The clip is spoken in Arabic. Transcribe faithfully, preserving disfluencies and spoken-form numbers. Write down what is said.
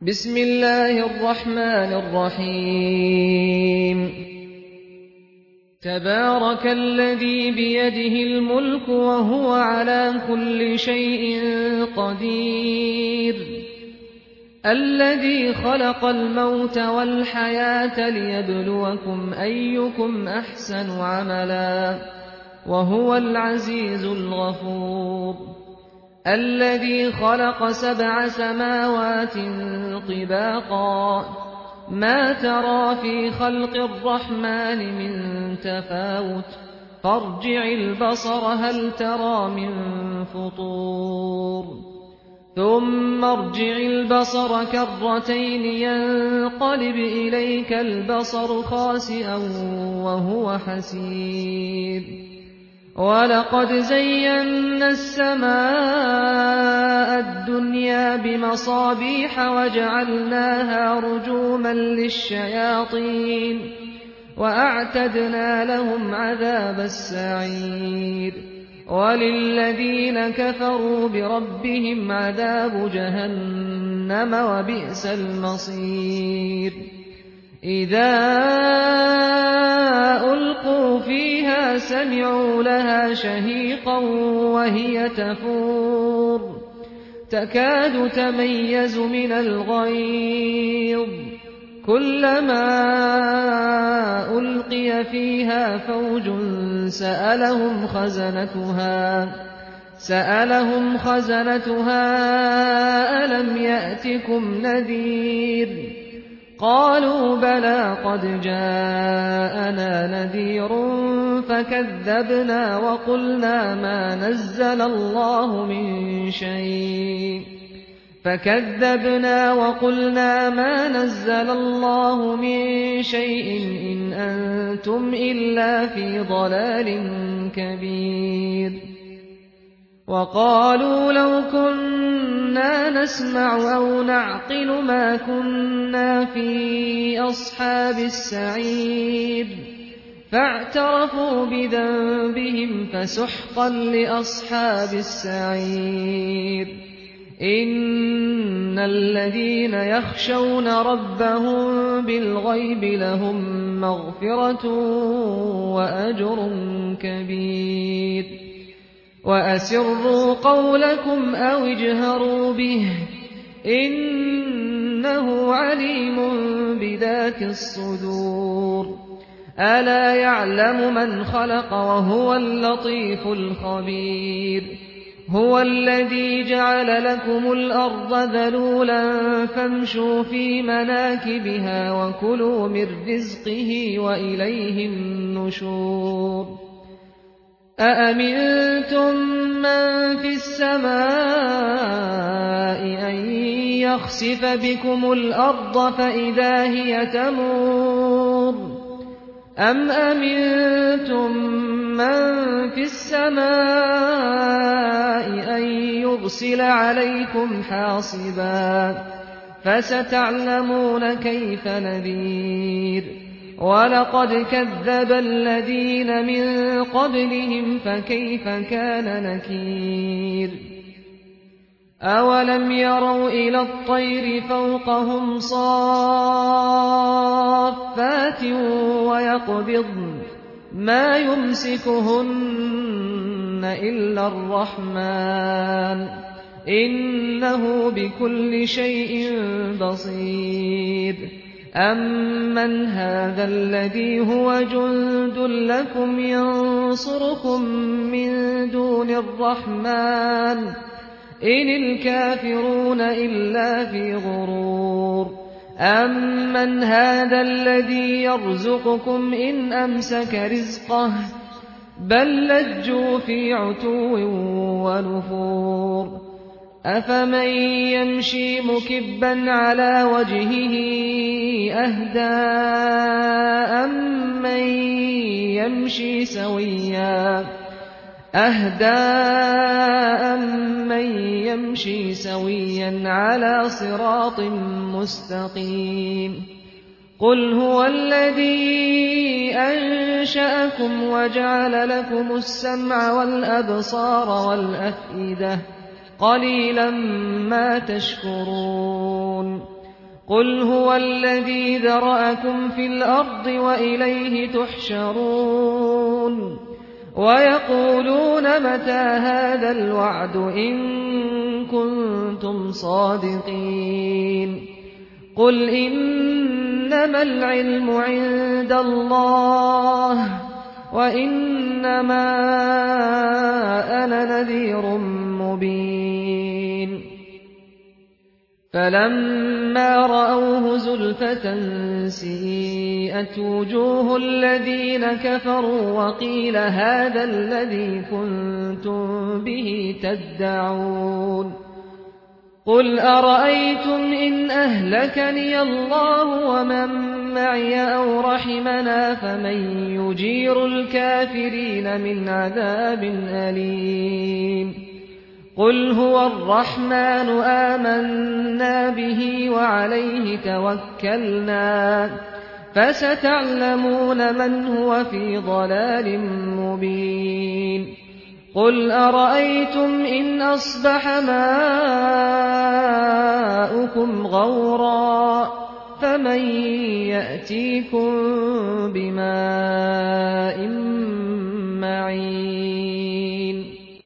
بسم الله الرحمن الرحيم تبارك الذي بيده الملك وهو على كل شيء قدير الذي خلق الموت والحياة ليبلوكم أيكم أحسن عملا وهو العزيز الغفور الذي خلق سبع سماوات طباقا ما ترى في خلق الرحمن من تفاوت فارجع البصر هل ترى من فطور ثم ارجع البصر كرتين ينقلب إليك البصر خاسئا وهو حسير ولقد زينا السماء الدنيا بمصابيح وجعلناها رجوما للشياطين وأعتدنا لهم عذاب السعير وللذين كفروا بربهم عذاب جهنم وبئس المصير إذا ألقوا فيها سمعوا لها شهيقا وهي تفور تكاد تميز من الغيظ كلما ألقي فيها فوج سألهم خزنتها سألهم خزنتها ألم يأتكم نذير قالوا بلى قد جاءنا نذير فكذبنا وقلنا ما نزل الله من شيء فكذبنا وقلنا ما نزل الله من شيء إن أنتم إلا في ضلال كبير وقالوا لو كنا نسمع أو نعقل ما كنا في أصحاب السعير فاعترفوا بذنبهم فسحقا لأصحاب السعير إن الذين يخشون ربهم بالغيب لهم مغفرة وأجر كبير وأسروا قولكم أو اجهروا به إنه عليم بذات الصدور ألا يعلم من خلق وهو اللطيف الخبير هو الذي جعل لكم الأرض ذلولا فامشوا في مناكبها وكلوا من رزقه وإليه النشور أأمنتم من في السماء أن يخسف بكم الأرض فإذا هي تمور أم أمنتم من في السماء أن يرسل عليكم حاصبا فستعلمون كيف نذير ولقد كذب الذين من قبلهم فكيف كان نكير أولم يروا إلى الطير فوقهم صافات ويقبضن ما يمسكهن إلا الرحمن إنه بكل شيء بصير أمن هذا الذي هو جند لكم ينصركم من دون الرحمن إن الكافرون إلا في غرور أمن هذا الذي يرزقكم إن أمسك رزقه بل لجوا في عتو ونفور أفمن يمشي مكبا على وجهه أهدى أمن يمشي سويا أهدى أمن يمشي سويا على صراط مستقيم قل هو الذي أنشأكم وجعل لكم السمع والأبصار والأفئدة قليلا ما تشكرون قُلْ هُوَ الَّذِي ذَرَأَكُمْ فِي الْأَرْضِ وَإِلَيْهِ تُحْشَرُونَ وَيَقُولُونَ مَتَىٰ هَٰذَا الْوَعْدُ إِن كُنتُمْ صَادِقِينَ قُلْ إِنَّمَا الْعِلْمُ عِندَ اللَّهِ وَإِنَّمَا أَنَا نَذِيرٌ مُّبِينٌ فَلَمَّا رَأَوْهُ زُلْفَةً سِيئَتْ وُجُوهُ الَّذِينَ كَفَرُوا وَقِيلَ هَٰذَا الَّذِي كُنتُم بِهِ تَدَّعُونَ قُلْ أَرَأَيْتُمْ إِنْ أَهْلَكَنِيَ اللَّهُ وَمَن مَّعِيَ أَوْ رَحِمَنَا فَمَن يُجِيرُ الْكَافِرِينَ مِنْ عَذَابٍ أَلِيمٍ قُلْ هُوَ الرَّحْمَٰنُ آمَنَّا بِهِ وَعَلَيْهِ تَوَكَّلْنَا فَسَتَعْلَمُونَ مَنْ هُوَ فِي ضَلَالٍ مُّبِينٍ قُلْ أَرَأَيْتُمْ إِنْ أَصْبَحَ مَاؤُكُمْ غَوْرًا فَمَن يَأْتِيكُم بِمَاءٍ مَّعِينٍ